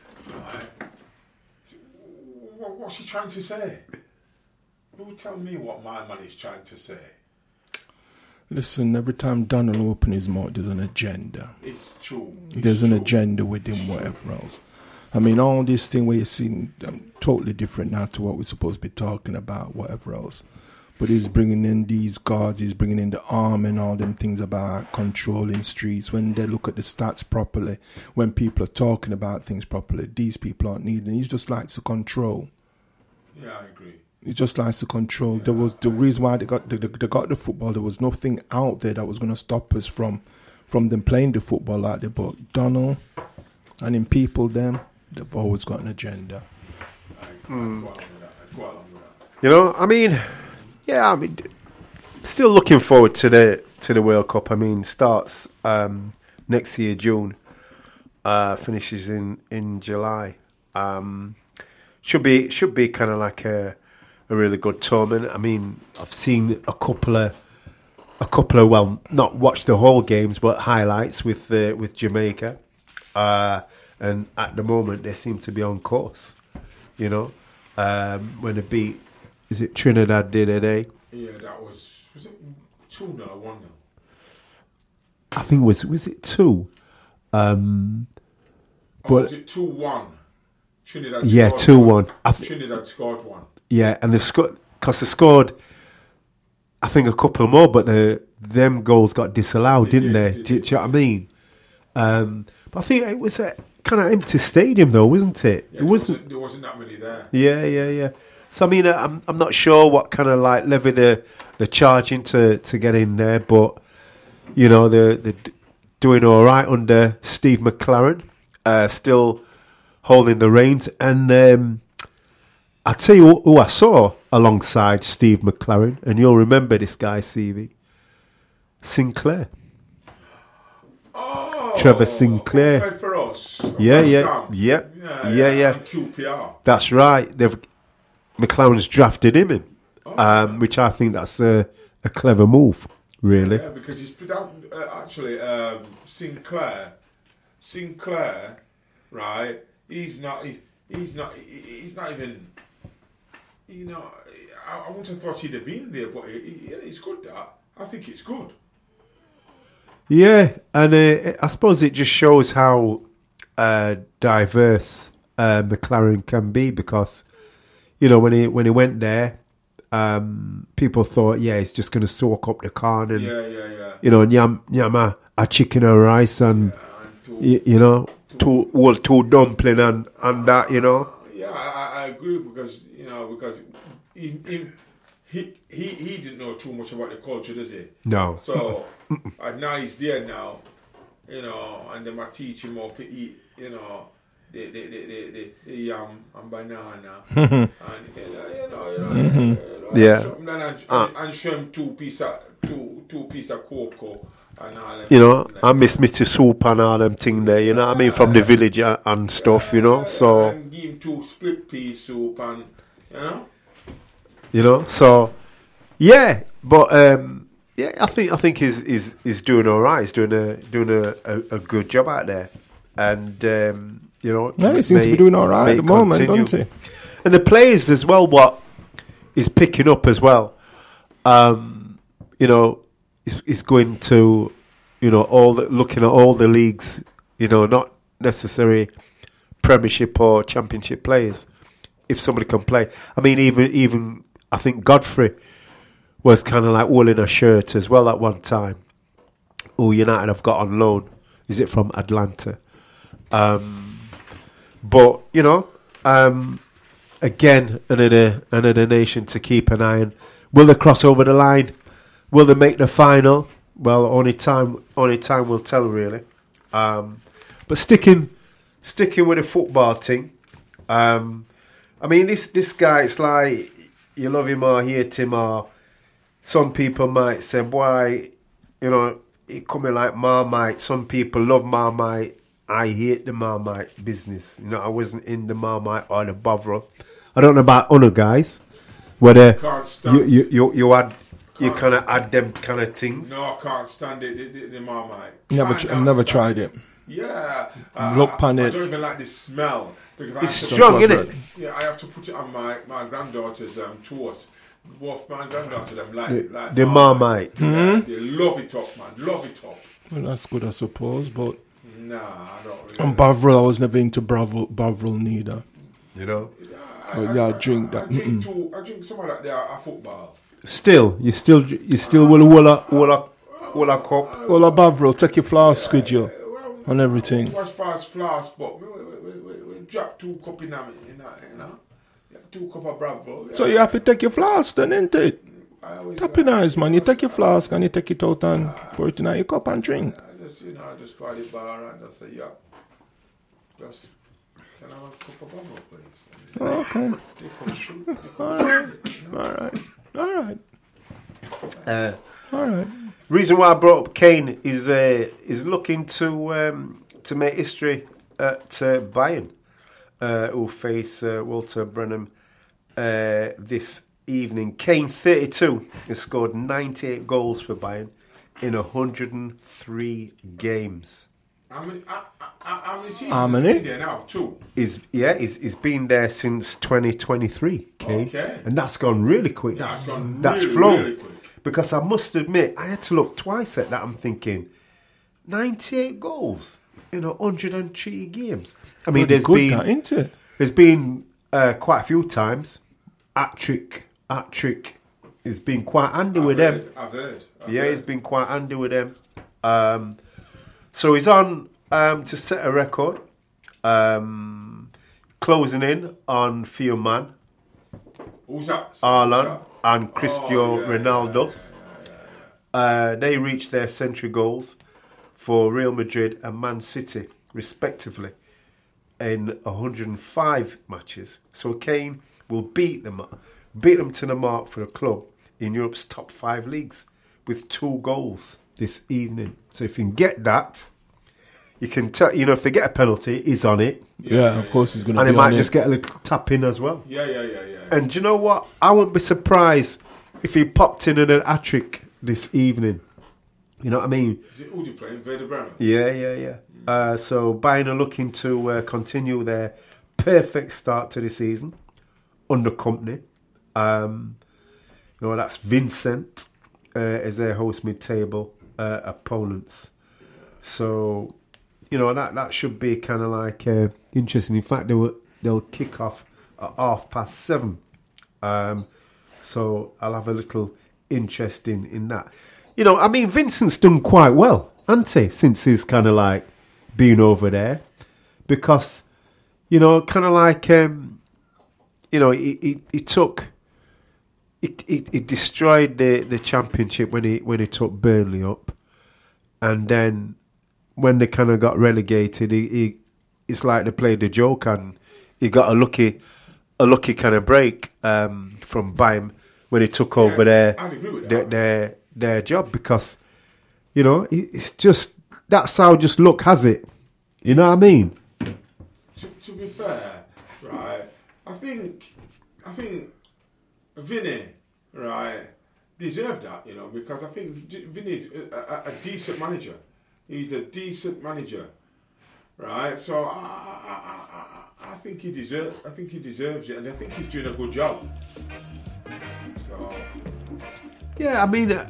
What's he trying to say? Who tell me what my man is trying to say? listen, every time Donald opens his mouth, there's an agenda. It's true. There's an agenda with him, whatever else. I mean, all this thing where you're seeing totally different now to what we're supposed to be talking about, whatever else. But he's bringing in these guards, he's bringing in the army and all them things about controlling streets. When they look at the stats properly, when people are talking about things properly, these people aren't needed. He just likes to control. Yeah, I agree. He just likes to control. Yeah. There was the reason why they got the football. There was nothing out there that was going to stop us from them playing the football like that. But Donald and in people, they've always got an agenda. You know, I mean, yeah, I mean, still looking forward to the World Cup. I mean, starts next year, June, finishes in July. Should be kind of like a really good tournament. I mean, I've seen a couple of well, not watched the whole games, but highlights with Jamaica, and at the moment they seem to be on course. You know, when they beat, is it Trinidad the other day? Yeah, that was it 2-0 or 1-0? I think was it 2? But was it 2-1? Trinidad yeah, 2-1. Trinidad scored one. Yeah, and they scored, I think, a couple more, but them goals got disallowed, didn't they? Do you know what I mean? But I think it was kind of empty stadium though, wasn't it? Yeah, It wasn't. there wasn't that many there. Yeah. So I mean, I'm not sure what kind of like levy they're charging to get in there, but you know they're doing all right under Steve McLaren, still holding the reins. And I tell you who I saw alongside Steve McLaren, and you'll remember this guy, CV Sinclair. Oh, Trevor Sinclair. Played for us. Yeah. And QPR. That's right. McLaren's drafted him in, which I think that's a clever move, really. Yeah, because he's actually Sinclair, right? He's not even. You know, I wouldn't have thought he'd have been there, but it's good. That I think it's good. Yeah, and I suppose it just shows how diverse McLaren can be, because you know when he went there, people thought, yeah, he's just going to soak up the corn and you know, yam a chicken and rice and you know, two dumpling and that, you know. Yeah, I agree because he didn't know too much about the culture, does he? No. So and now he's there now, you know, and they might teach him how to eat, you know, the yam and banana, and and show him two piece of cocoa and all that. You know, I miss me to soup and all them thing there, you know what I mean, from the village and stuff, you know. So and give him 2 split pea soup and you know, so yeah, but yeah, I think he's doing all right. He's doing a good job out there, and you know, yeah, he seems to be doing all right at the moment, doesn't he? And the players as well, what is picking up as well. You know, is going to, you know, looking at all the leagues, you know, not necessarily Premiership or Championship players. If somebody can play, I mean, even I think Godfrey was kind of like wearing a shirt as well at one time. Who United have got on loan? Is it from Atlanta? But you know, again, another nation to keep an eye on. Will they cross over the line? Will they make the final? Well, only time will tell, really. But sticking with the football thing. I mean, this guy, it's like you love him or hate him, or some people might say, boy, you know, it coming like Marmite. Some people love Marmite. I hate the Marmite business. You know, I wasn't in the Marmite or the Bovril. I don't know about other guys, whether you kind of add them kind of things. No, I can't stand it. The Marmite. I've never tried it. Yeah, Look pan I it. don't even like the smell. It's strong, isn't it? Yeah, I have to put it on my granddaughter's toast. Both my granddaughters them like the Marmite. Yeah, they love it up, man. Love it up. Well, that's good, I suppose, but nah, I don't really. And Bovril, I was never into Bovril neither. You know. I drink that. I drink some of that there at football. Still, you still will a cup. Well, a Bovril, take your flask with you on everything. First flask, but we drop 2 cup in that, you know. 2 cup of Bravo. Yeah. So you have to take your flask then, ain't it? Tappy nice, man. You take your flask and you take it out and pour it in your cup and drink. I just call it bar and I say, yeah. Just, can I have a cup of Bravo, please? Okay. All right. Reason why I brought up Kane is looking to make history at Bayern, who face Walter Brennan this evening. Kane, 32, has scored 98 goals for Bayern in 103 games. How many? There now, 2. He's been there since 2023, Kane. Okay. And that's gone really quick. Yeah, that's really, flown. Really quick. Because I must admit, I had to look twice at that. I'm thinking, 98 goals in 103 games. I mean, there's been quite a few times. Hat-trick has been quite handy with them. I've heard. He's been quite handy with them. So he's on to set a record. Closing in on Fiuman, Who's that? Arlan, and Cristiano yeah, Ronaldo. They reached their century goals for Real Madrid and Man City, respectively, in 105 matches. So Kane will beat them to the mark for a club in Europe's top 5 leagues with 2 goals this evening. So if you can get that, you can tell, if they get a penalty, he's on it. Yeah, of course he's going to be on it. And he might just get a little tap in as well. Yeah. And do you know what? I wouldn't be surprised if he popped in an hat-trick this evening. You know what I mean? Is it Udi playing? Werder Bremen? Yeah. So Bayern are looking to continue their perfect start to the season under company. That's Vincent as their host mid-table opponents. So, that should be kind of like interesting. In fact, they'll kick off at 7:30. So I'll have a little interest in that. Vincent's done quite well, hasn't he, since he's kind of like been over there, because he destroyed the championship when he took Burnley up, and then when they kind of got relegated, it's like they played the joke, and he got a lucky kind of break from Bayern when he took over their job, because it's just that's how just luck has it. You know what I mean? To be fair, right? I think Vinny, right, deserved that, because I think Vinny's a decent manager. He's a decent manager, right? So I think he deserves it, and I think he's doing a good job. So yeah,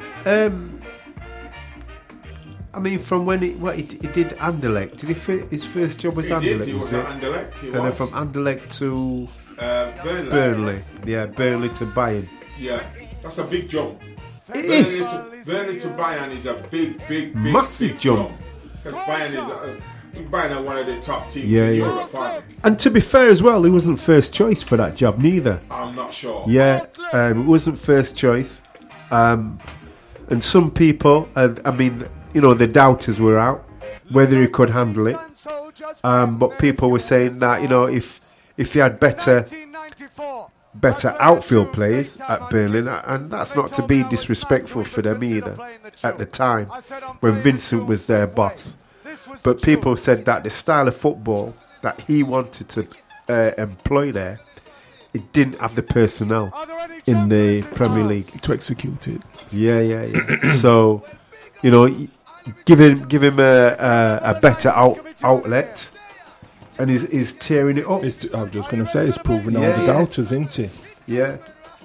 from when he did Anderlecht, did his first job was Anderlecht? He was at Anderlecht. And then from Anderlecht to Burnley. Yeah, Burnley to Bayern. Yeah, that's a big jump. Burnley to Bayern is a big massive jump. Because Bayern are one of the top teams in Europe, aren't they? And to be fair as well, he wasn't first choice for that job neither. I'm not sure. Yeah, it wasn't first choice. And some people, the doubters were out whether he could handle it. But people were saying that if he had better outfield players at Berlin, and that's not to be disrespectful for them either at the time when Vincent was their boss, but people said that the style of football that he wanted to employ there, it didn't have the personnel in the Premier League to execute it. Yeah. So give him a better outlet, and he's tearing it up. I'm just going to say, it's proving all the doubters, isn't it? Yeah.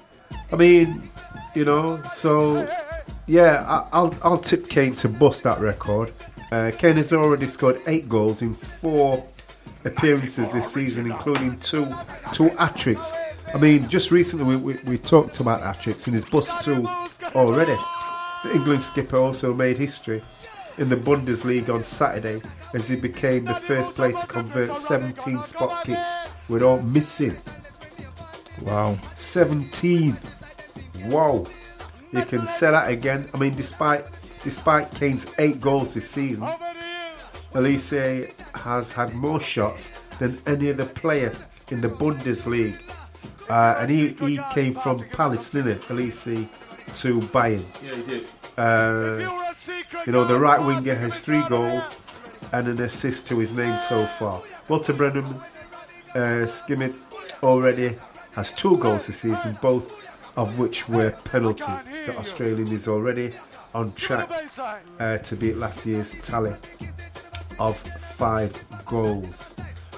I'll tip Kane to bust that record. Kane has already scored 8 goals in 4 appearances this season, including two hat-tricks. Just recently we talked about hat-tricks, and he's bust 2 already. The England skipper also made history in the Bundesliga on Saturday as he became the first player to convert 17 spot kicks without missing. Wow. 17. Wow. You can say that again. Despite Kane's 8 goals this season, Elise has had more shots than any other player in the Bundesliga. And he came from Palace, didn't he, Elise, to Bayern. Yeah, he did. The right winger has 3 goals and an assist to his name so far. Walter Brennan Skimmett already has 2 goals this season, both of which were penalties. The Australian is already on track to beat last year's tally of 5 goals.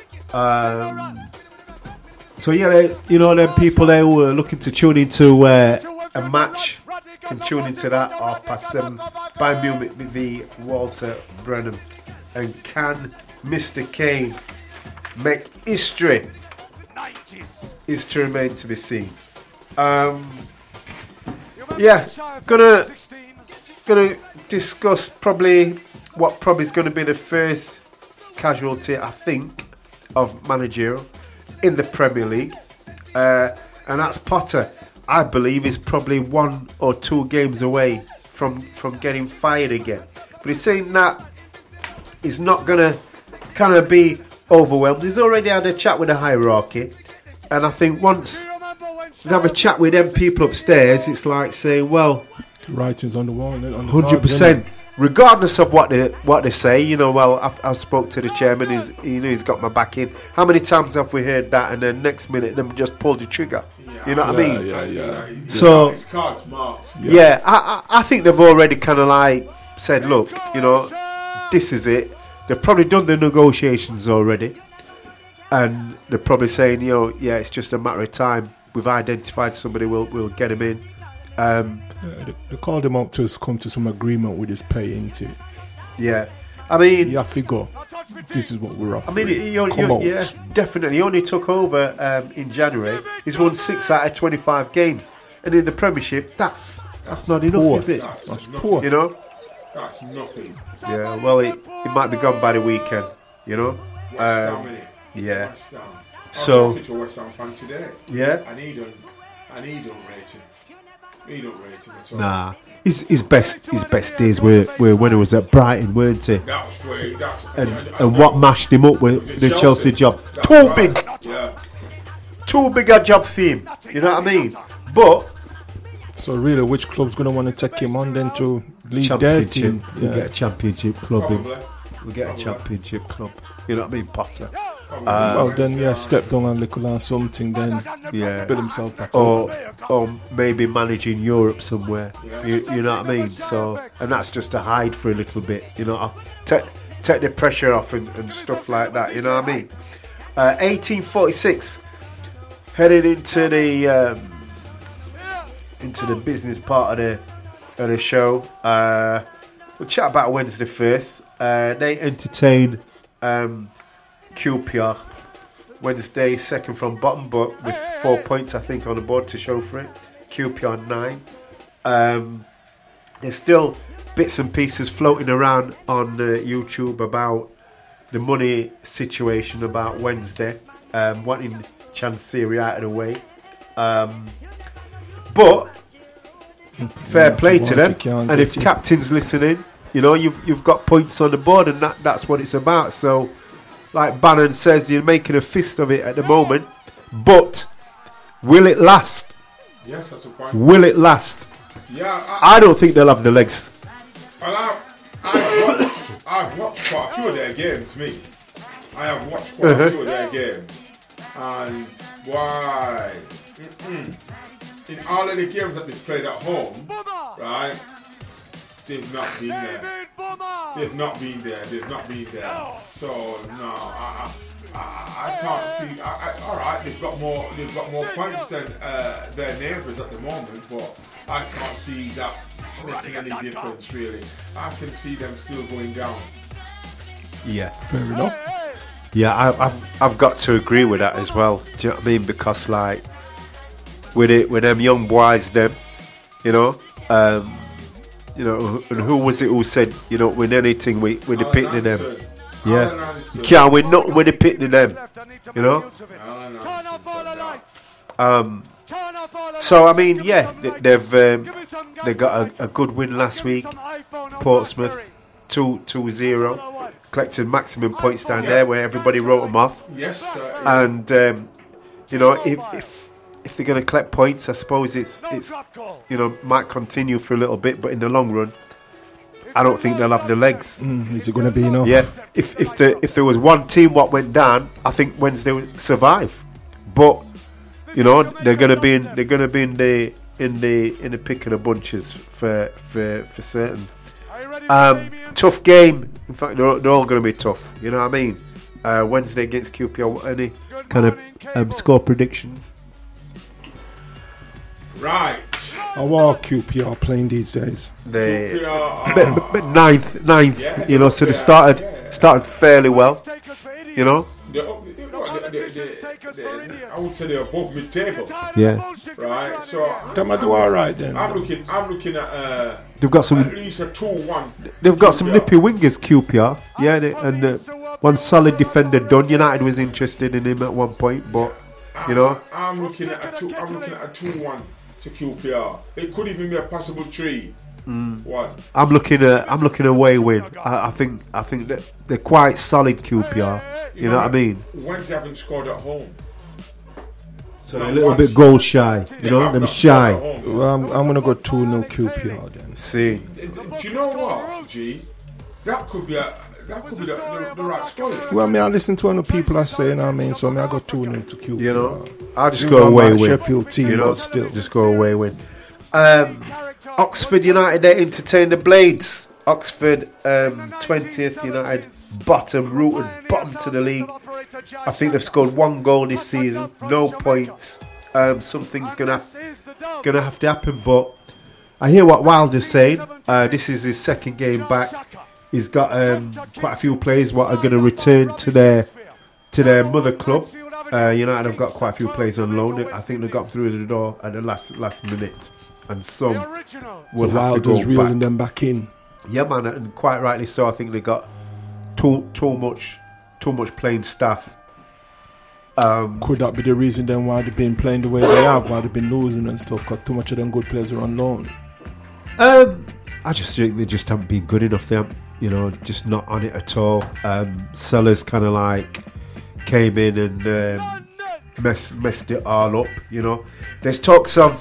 Them people there who are looking to tune into a match can tune into that 7:30. Bayern Munich v Walter Brennan. And can Mr. Kane make history? Is to remain to be seen. Gonna discuss probably is going to be the first casualty, I think, of managerial in the Premier League, and that's Potter. I believe is probably 1 or 2 games away from getting fired again. But he's saying that he's not going to kind of be overwhelmed. He's already had a chat with the hierarchy, and I think once you have a chat with them people upstairs, it's like saying, well, writing's on the wall, 100%. Regardless of what they say, you know. Well, I've spoke to the chairman. He's got my back in. How many times have we heard that? And then next minute, them just pull the trigger. You know what I mean? Yeah. So His cards marked. yeah, I think they've already kind of like said, look, you know, this is it. They've probably done the negotiations already, and they're probably saying, you know, yeah, it's just a matter of time. We've identified somebody. We'll get him in. They called him out to come to some agreement with his pay, ain't it? Yeah, I mean, yeah, figure this is what we're offering. I mean, yeah, definitely. He only took over in January. He's won 6 out of 25 games, and in the Premiership, that's not enough, poor. is it? That's poor. You know? That's nothing. Yeah. Well, it might be gone by the weekend. You know? West Ham, innit? Yeah. West Ham. So- I was talking to a West Ham fan today. Yeah. And he don't rate him. He don't rate him at all. Nah. His best days were when he was at Brighton, weren't he? That was great. And what mashed him up with the Chelsea job. That's Too right. big. Yeah. Too big a job for him. You know what I mean? But So really, which club's going to want to take him on then to lead their team? We'll get a championship club in. Probably. We'll get a championship club. You know what I mean, Potter? Well, then, step down and little on something, then Yeah. build himself back up. Or maybe managing Europe somewhere. You know what I mean? So, and that's just to hide for a little bit. You know, take the pressure off and stuff like that. You know what I mean? 1846, headed into the business part of the show. We'll chat about Wednesday first. They entertain QPR. Wednesday, second from bottom, but with 4 points, I think, on the board to show for it. QPR 9. There's still bits and pieces floating around on YouTube about the money situation about Wednesday, wanting Chansiri out of the way. But fair play to them. And if captain's listening, you know, you've got points on the board, and that's what it's about. So, like Bannon says, you're making a fist of it at the moment, but will it last? Yes, that's a point. Will it last? Yeah, I don't think they'll have the legs. and I've watched quite a few of their games, me. I have watched quite a few of their games. And why? In all of the games that they've played at home, right, they've not been there. They've not been there. So no, I can't see. All right, they've got more points than their neighbours at the moment, but I can't see that making any difference really. I can see them still going down. Yeah, Fair enough. yeah, I've got to agree with that as well. Do you know what I mean? Because like with them young boys, you know, and who was it who said, you know, win anything with the pitting of them? Yeah, you can't win nothing with the pitting of them, you know. So I mean, yeah, they got a good win last week. Portsmouth 2-0, collected maximum points down there where everybody wrote them off. Yes, And you know, if they're going to collect points, I suppose it's you know, might continue for a little bit, but in the long run, I don't think they'll have the legs. Is it going to be enough? Yeah, if there was one team what went down, I think Wednesday would survive. But you know, they're going to be in the pick of the bunches for certain. Tough game. In fact, they're all going to be tough. You know what I mean? Wednesday against QPR. Any kind of score predictions? right. How are QPR playing these days? They QPR, ninth. Yeah, You know, so they yeah. started fairly well. You know. I would say they're above mid-table, Yeah. right? So They might do all right then. I'm looking at They've got at some. least a 2-1. They've got some nippy wingers, QPR. Yeah, and one solid defender done. United was interested in him at one point, but you know, I'm looking at a 2-1 to QPR. It could even be a possible 3-1. I'm looking at away win. I think that they're quite solid QPR. You know what I mean? Wednesday haven't scored at home. So they're a little bit goal shy. You know, them shy. Well, I'm going to go 2-0 QPR then. See. Do you know what, G? That could be the right score. Well, I listen to what the people are saying, so I go 2-0 to QPR. You know, I'll just go away with Sheffield team, you know, but still. Just go away with. Oxford United, they entertain the Blades. Oxford 20th, United rooted bottom to the league. I think they've scored 1 goal this season, no points. Something's gonna have to happen, but I hear what Wilder's saying. This is his second game back. He's got quite a few players what are going to return to their mother club. United have got quite a few players on loan. I think they got through the door at the last minute, and some will have Wilder's to go reeling back. them back in. Yeah, man, and quite rightly so. I think they got too much playing staff. Could that be the reason then why they've been playing the way they have, why they've been losing and stuff? Because too much of them good players are on loan. I just think they just haven't been good enough. They haven't, just not on it at all. Sellers kind of like came in and messed it all up. There's talks of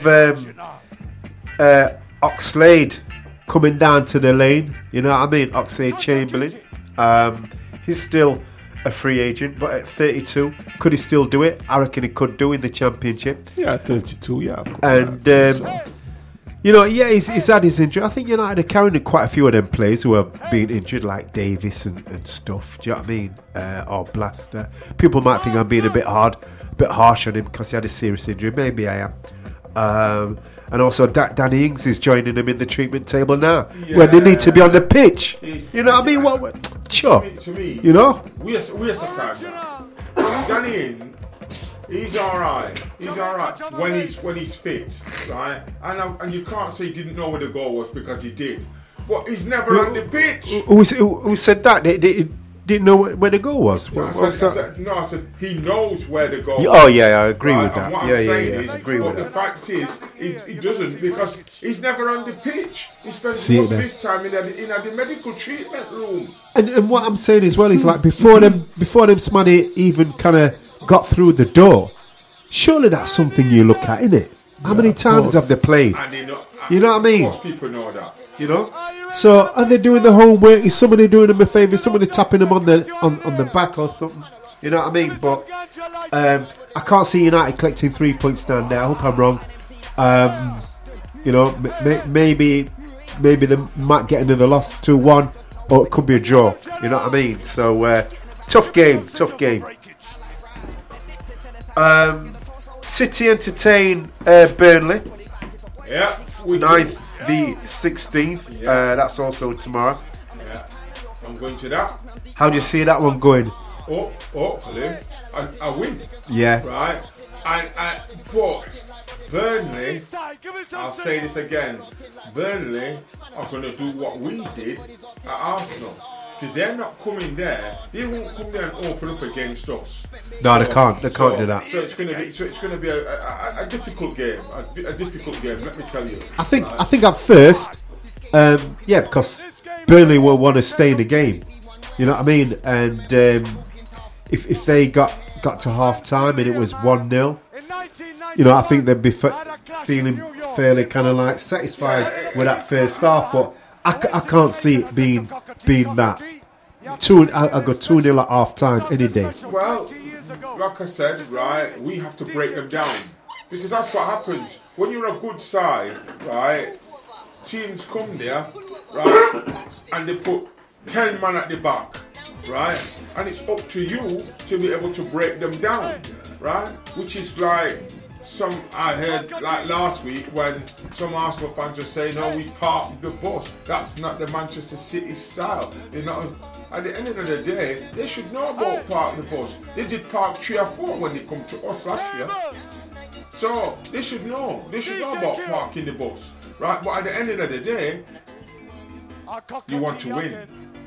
Oxlade coming down to the lane. You know what I mean? Oxlade-Chamberlain. He's still a free agent, but at 32, could he still do it? I reckon he could do in the Championship. Yeah, 32, yeah. Of course. And he's had his injury. I think United are carrying quite a few of them players who are being injured, like Davis and stuff. Do you know what I mean? Or Blaster. People might think I'm being a bit harsh on him because he had a serious injury. Maybe I am. And also Danny Ings is joining them in the treatment table now, where they need to be on the pitch. You know what I mean? Sure. To me, we are some time now. Danny Ings, he's all right. He's all right when he's fit, right? And you can't say he didn't know where the goal was, because he did. But he's never on the pitch. Who said that? They didn't know where the goal was. I said he knows where the goal was. Oh yeah, I agree with that. And what I'm saying is, the fact is, he doesn't, because he's never on the pitch. He spends most of his time in the medical treatment room. And what I'm saying as well is, like, before them Smanny even kind of got through the door, surely that's something you look at, innit? How many times have they played? You know what I mean? Most people know that. So are they doing the homework? Is somebody doing them a favour? Is somebody tapping them on the back or something? You know what I mean? But I can't see United collecting 3 points down there. I hope I'm wrong. Maybe they might get another loss, 2-1, or it could be a draw. You know what I mean? So tough game. City entertain Burnley. Yeah. 9th, the 16th. That's also tomorrow. Yeah. I'm going to that. How do you see that one going? Hopefully, I win. Yeah. Right. But Burnley, I'll say this again, Burnley are going to do what we did at Arsenal. Because they're not coming there. They won't come there and open up against us. No, they can't. They can't do that. So it's going to be a difficult game. A difficult game. Let me tell you. I think at first, because Burnley will want to stay in the game. You know what I mean? And if they got to half time and it was 1-0, I think they'd be feeling fairly kind of like satisfied with that first half. But I can't see it being that. I go 2-0 at half time any day. Well, like I said, right, we have to break them down, because that's what happens when you're a good side, right? Teams come there, right, and they put 10 men at the back, right, and it's up to you to be able to break them down, right? Which is like I heard like last week when some Arsenal fans are saying, "Oh, we parked the bus." That's not the Manchester City style. At the end of the day, they should know about park the bus. They did park 3 or 4 when they come to us last year. So they should know. They should know about parking the bus, right? But at the end of the day, you want to win.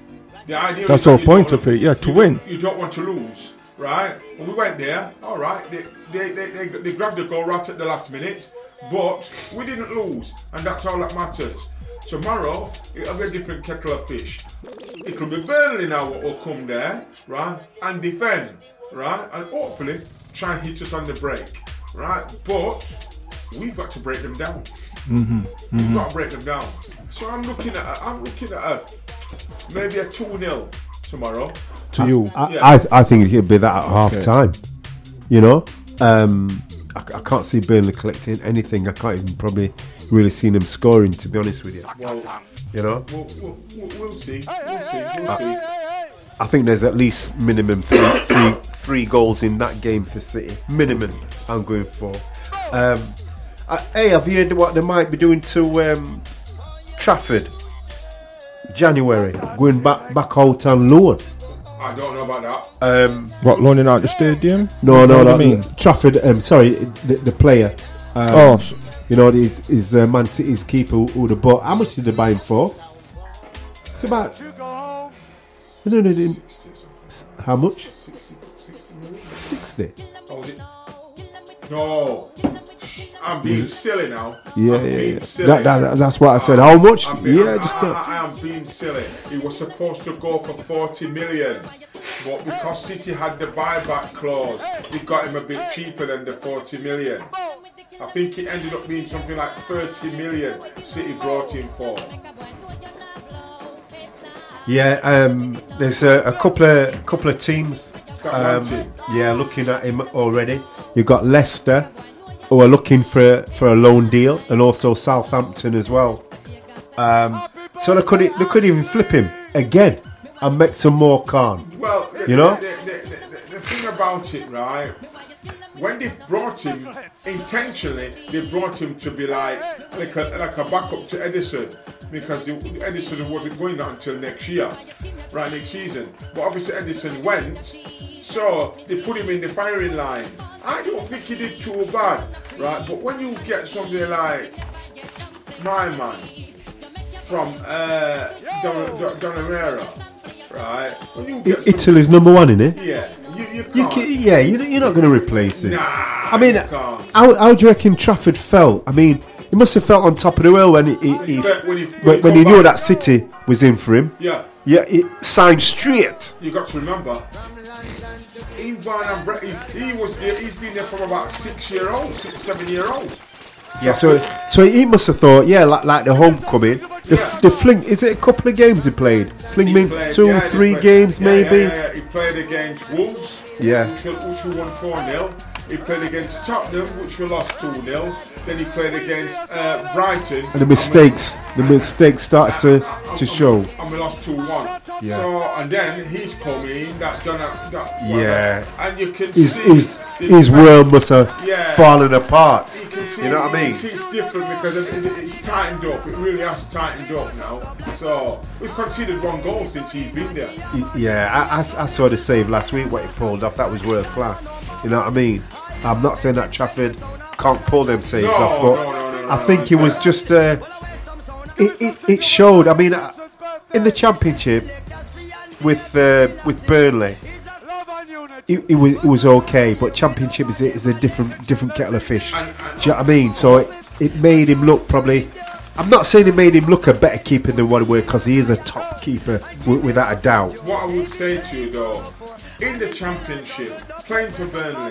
The idea That's is that the you point don't- of it, yeah, to you win. don't- You don't want to lose, right? And we went there, all right. They grabbed the goal right at the last minute, but we didn't lose, and that's all that matters. Tomorrow, it'll be a different kettle of fish. It'll be Burnley now what will come there, right, and defend, right, and hopefully try and hit us on the break, right? But we've got to break them down. We've got to break them down. So I'm looking at maybe a 2-0 tomorrow. To you. I think it'll be that at half time. You know, I can't see Burnley collecting anything. I can't even probably really see them scoring, to be honest with you. Well, You know, we'll see. We'll see. I think there's at least minimum three goals in that game for City. Minimum, I'm going for. Hey, have you heard what they might be doing to Trafford? January, going back out on loan. I don't know about that. What, loaning out the stadium? No, You know what no. I mean? Trafford. Sorry, the player. You know, is Man City's keeper who the bought. How much did they buy him for? It's about. No. How much? 60. Oh, is it? No. I'm being silly now. Yeah. Being silly. That's what I said. How much? I am being silly. It was supposed to go for 40 million, but because City had the buyback clause, we got him a bit cheaper than the 40 million. I think it ended up being something like 30 million City brought him for. Yeah, there's a couple of teams. That want him. Yeah, looking at him already. You've got Leicester, who are looking for a loan deal, and also Southampton as well. So they could even flip him again and make some more Khan. Well, You know? the thing about it, right? When they brought him intentionally, they brought him to be like a backup to Edison, because Edison wasn't going out until next year, right, next season. But obviously Edison went, so they put him in the firing line. I don't think he did too bad, right? But when you get somebody like my man from Donnarumma, right? When you get Italy's number one, innit? yeah, you can't. You're not going to replace it. Nah, I mean, you can't. how do you reckon Trafford felt? I mean, he must have felt on top of the world when he knew that City was in for him. Yeah. Yeah, he signed straight. You got to remember, he was there. He's been there from about 6 year old, 7 year old. Yeah, so he must have thought, like the homecoming. The fling, is it a couple of games he played? Fling me 2-3 games maybe. Yeah. He played against Wolves, Yeah. which we won 4-0. He played against Tottenham, which we lost 2-0. Then he played against Brighton. And the mistakes started to show. And we lost 2-1. Yeah. So, and then he's come in, Yeah. and you can His see world must have Yeah. fallen apart. You can see, You know what I mean? It's different because it's tightened up. It really has tightened up now. So we've conceded 1 goal since he's been there. Yeah, I saw the save last week, what he pulled off. That was world class. You know what I mean? I'm not saying that Trafford can't pull them saves off, but I think it was just it showed. I mean, in the Championship with Burnley, it was okay, but Championship is a different kettle of fish. Do you know what I mean? So it made him look probably. I'm not saying it made him look a better keeper than what he was, because he is a top keeper without a doubt. What I would say to you though, in the Championship, playing for Burnley,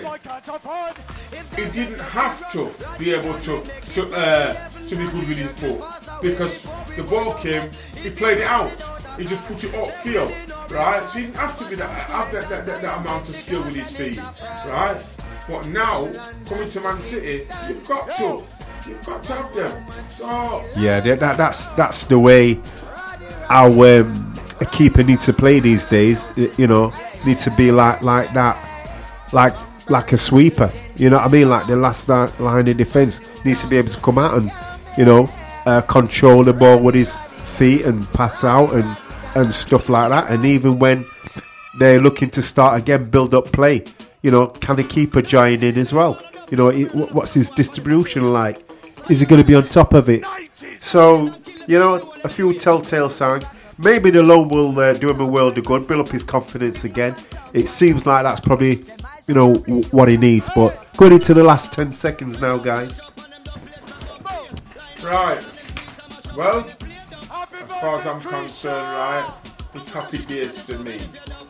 he didn't have to be able to be good with his foot, because the ball came, he played it out, he just put it upfield, right? So he didn't have to be have that amount of skill with his feet, right? But now, coming to Man City, you've got to have them. So yeah, that's the way our a keeper needs to play these days. You know, needs to be like that, like a sweeper. You know what I mean? Like the last line of defence, needs to be able to come out and, you know, control the ball with his feet and pass out and stuff like that. And even when they're looking to start again, build up play, you know, can the keeper join in as well? You know, what's his distribution like? Is he going to be on top of it? So, you know, a few telltale signs. maybe the loan will do him a world of good, build up his confidence again. It seems like that's probably, what he needs. But going into the last 10 seconds now, guys. Right. Well, as far as I'm concerned, right, it's happy days for me.